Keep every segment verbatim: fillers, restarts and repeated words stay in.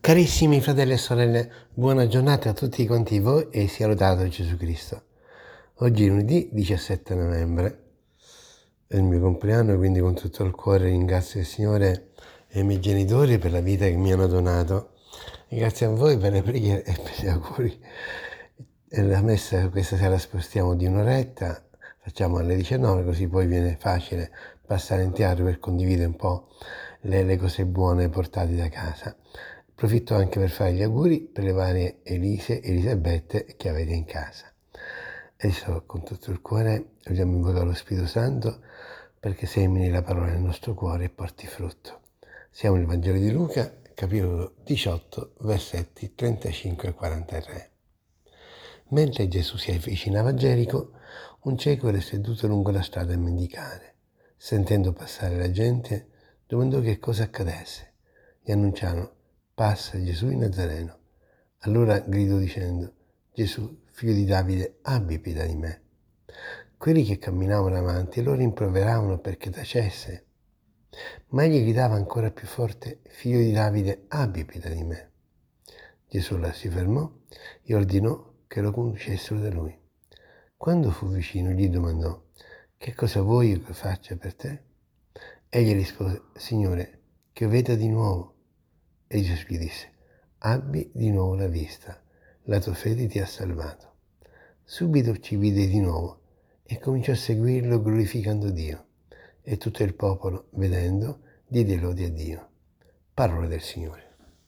Carissimi fratelli e sorelle, buona giornata a tutti quanti voi e sia lodato Gesù Cristo. Oggi è lunedì diciassette novembre, è il mio compleanno, quindi con tutto il cuore ringrazio il Signore e i miei genitori per la vita che mi hanno donato. E grazie a voi per le preghiere e per gli auguri. E la messa questa sera spostiamo di un'oretta, facciamo alle diciannove, così poi viene facile passare in teatro per condividere un po' le, le cose buone portate da casa. Approfitto anche per fare gli auguri per le varie Elise e Elisabette che avete in casa. Adesso con tutto il cuore vogliamo invocare lo Spirito Santo perché semini la parola nel nostro cuore e porti frutto. Siamo nel Vangelo di Luca, capitolo diciotto, versetti trentacinque e quarantatré. Mentre Gesù si avvicinava a Gerico, un cieco era seduto lungo la strada a mendicare. Sentendo passare la gente, domandò che cosa accadesse. Gli annunciarono: passa Gesù il Nazareno. Allora gridò dicendo: Gesù, figlio di Davide, abbi pietà di me. Quelli che camminavano avanti lo rimproveravano perché tacesse, ma egli gridava ancora più forte: figlio di Davide, abbi pietà di me. Gesù là si fermò e ordinò che lo conducessero da lui. Quando fu vicino gli domandò: che cosa vuoi che faccia per te? Egli rispose: Signore, che veda di nuovo. E Gesù gli disse: abbi di nuovo la vista, la tua fede ti ha salvato. Subito ci vide di nuovo e cominciò a seguirlo glorificando Dio. E tutto il popolo, vedendo, diede lode a Dio. Parola del Signore.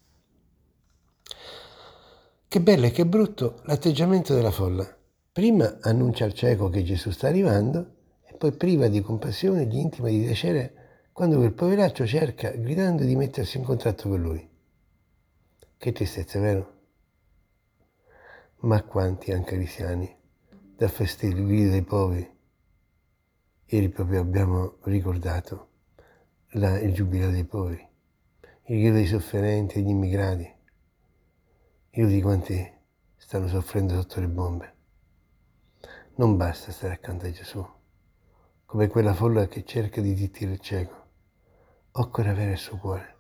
Che bello e che brutto l'atteggiamento della folla. Prima annuncia al cieco che Gesù sta arrivando e poi priva di compassione gli intima di piacere quando quel poveraccio cerca, gridando, di mettersi in contatto con lui. Che tristezza, vero? Ma quanti anche cristiani dà fastidio il grido dei poveri. Ieri proprio abbiamo ricordato la, il giubileo dei poveri, il grido dei sofferenti e degli immigrati, io di quanti stanno soffrendo sotto le bombe. Non basta stare accanto a Gesù, come quella folla che cerca di zittire il cieco. Occorre avere il suo cuore.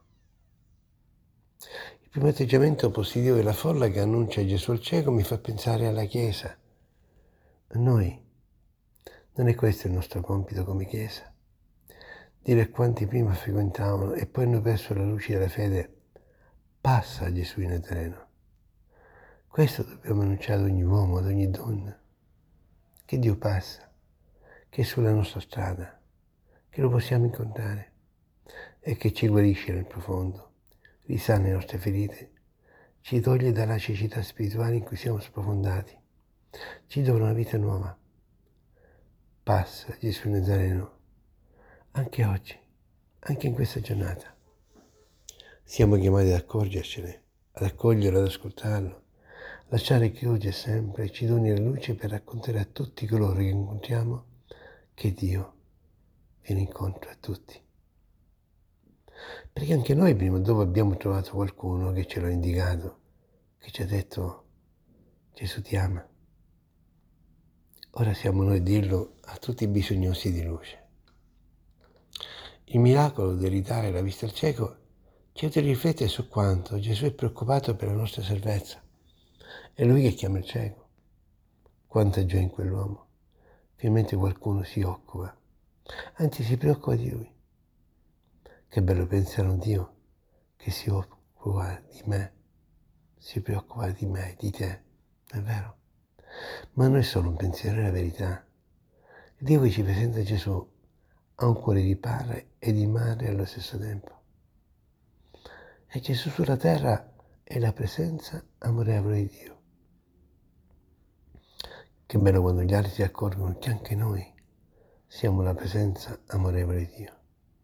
Il primo atteggiamento positivo della folla che annuncia Gesù al cieco mi fa pensare alla Chiesa. A noi. Non è questo il nostro compito come Chiesa? Dire a quanti prima frequentavano e poi hanno perso la luce della fede: passa Gesù in Nazareno. Questo dobbiamo annunciare ad ogni uomo, ad ogni donna, che Dio passa, che è sulla nostra strada, che lo possiamo incontrare e che ci guarisce nel profondo, risana le nostre ferite, ci toglie dalla cecità spirituale in cui siamo sprofondati, ci dà una vita nuova. Passa Gesù Nazareno anche oggi, anche in questa giornata. Siamo chiamati ad accorgercene, ad accoglierlo, ad ascoltarlo, lasciare che oggi e sempre ci doni la luce per raccontare a tutti coloro che incontriamo che Dio viene incontro a tutti. Perché anche noi prima o dopo abbiamo trovato qualcuno che ce l'ha indicato, che ci ha detto: Gesù ti ama. Ora siamo noi a dirlo a tutti i bisognosi di luce. Il miracolo di ridare la vista al cieco ci aiuta a riflettere su quanto Gesù è preoccupato per la nostra salvezza. È Lui che chiama il cieco. Quanta gioia in quell'uomo. Finalmente qualcuno si occupa, anzi si preoccupa di lui. Che bello pensare a un Dio che si occupa di me, si preoccupa di me, di te, è vero? Ma non è solo un pensiero, è la verità. Il Dio che ci presenta Gesù ha un cuore di padre e di madre allo stesso tempo. E Gesù sulla terra è la presenza amorevole di Dio. Che bello quando gli altri si accorgono che anche noi siamo la presenza amorevole di Dio.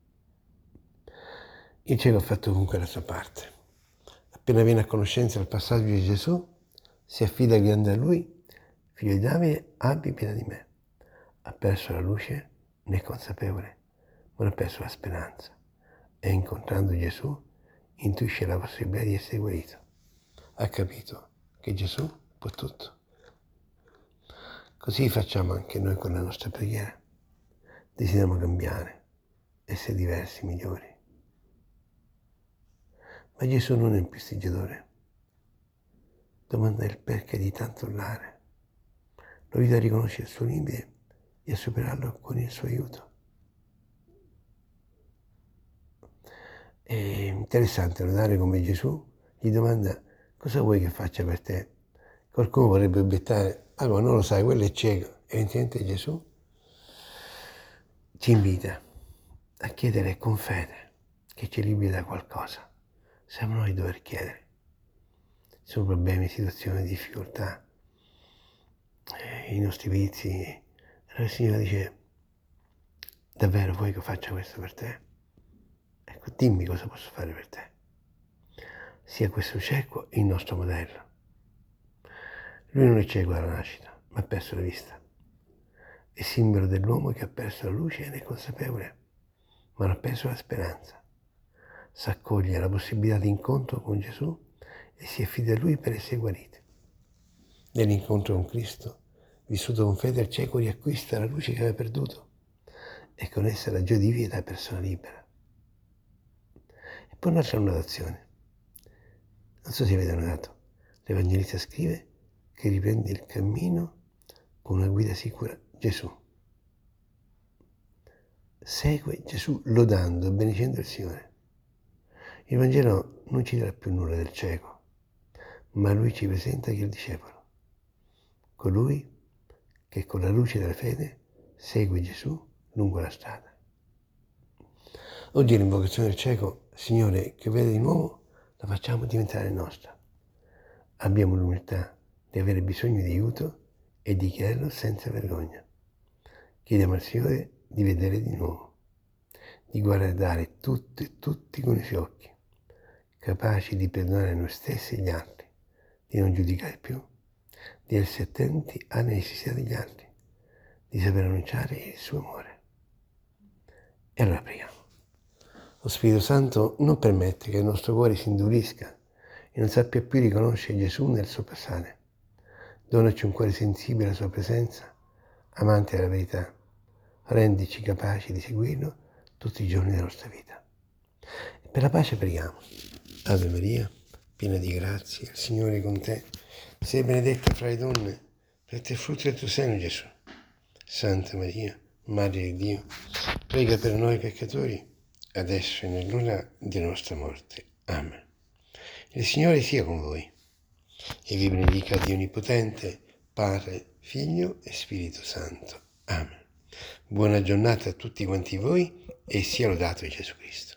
Il cielo ha fatto comunque la sua parte. Appena viene a conoscenza del passaggio di Gesù, si affida gridando a lui: figlio di Davide, abbi pietà di me. Ha perso la luce, ne è consapevole, ma non ha perso la speranza. E incontrando Gesù, intuisce la possibilità di essere guarito. Ha capito che Gesù può tutto. Così facciamo anche noi con la nostra preghiera. Desideriamo cambiare, essere diversi, migliori. Ma Gesù non è un prestigiatore. Domanda il perché di tanto urlare. Lo aiuta a riconoscere il suo limite e a superarlo con il suo aiuto. È interessante notare come Gesù gli domanda: cosa vuoi che faccia per te? Qualcuno vorrebbe obiettare: allora non lo sai, quello è cieco. Evidentemente Gesù ci invita a chiedere con fede che ci liberi da qualcosa. Siamo noi a dover chiedere. Ci sono problemi, situazioni, difficoltà, eh, i nostri vizi. Allora il Signore dice: davvero vuoi che faccia questo per te? Ecco, dimmi cosa posso fare per te. Sia questo cieco il nostro modello. Lui non è cieco dalla nascita, ma ha perso la vista. È simbolo dell'uomo che ha perso la luce ed è consapevole, ma non ha perso la speranza. S'accoglie la possibilità di incontro con Gesù e si affida a Lui per essere guarito. Nell'incontro con Cristo, vissuto con fede, il cieco riacquista la luce che aveva perduto e con essa la gioia di vivere da persona libera. E poi un'altra annotazione. Non so se avete notato, l'Evangelista scrive che riprende il cammino con una guida sicura, Gesù. Segue Gesù lodando e benedicendo il Signore. Il Vangelo non ci dirà più nulla del cieco, ma lui ci presenta che è il discepolo, colui che con la luce della fede segue Gesù lungo la strada. Oggi l'invocazione del cieco, Signore, che vede di nuovo, la facciamo diventare nostra. Abbiamo l'umiltà di avere bisogno di aiuto e di chiederlo senza vergogna. Chiediamo al Signore di vedere di nuovo, di guardare tutto e tutti con i suoi occhi, capaci di perdonare noi stessi e gli altri, di non giudicare più, di essere attenti alle necessità degli altri, di saper annunciare il suo amore. E allora preghiamo. Lo Spirito Santo non permette che il nostro cuore si indurisca e non sappia più riconoscere Gesù nel suo passare. Donaci un cuore sensibile alla sua presenza, amante della verità. Rendici capaci di seguirlo tutti i giorni della nostra vita. E per la pace preghiamo. Ave Maria, piena di grazia, il Signore è con te. Sei benedetta fra le donne, benedetto il frutto del tuo seno, Gesù. Santa Maria, Madre di Dio, prega per noi peccatori, adesso e nell'ora della nostra morte. Amen. Il Signore sia con voi e vi benedica Dio Onnipotente, Padre, Figlio e Spirito Santo. Amen. Buona giornata a tutti quanti voi e sia lodato Gesù Cristo.